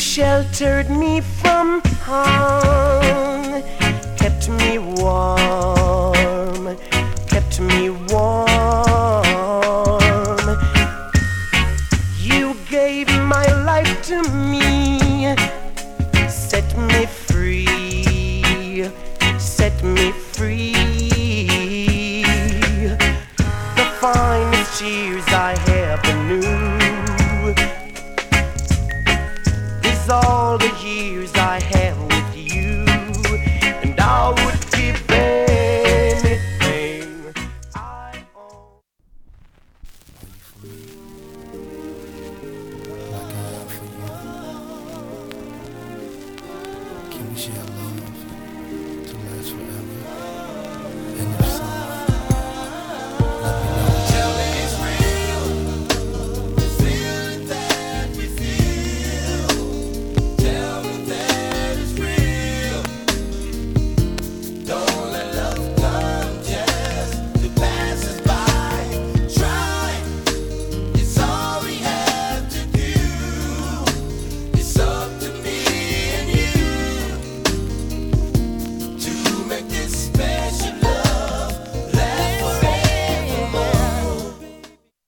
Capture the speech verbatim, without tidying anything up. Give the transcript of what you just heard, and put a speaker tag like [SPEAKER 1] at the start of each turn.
[SPEAKER 1] sheltered me from harm, kept me warm, kept me warm. You gave my life to me, set me free, set me free. The finest years I ever knew is all the years I have with you, and I would give anything I own.
[SPEAKER 2] Like I have for you. Can we share love?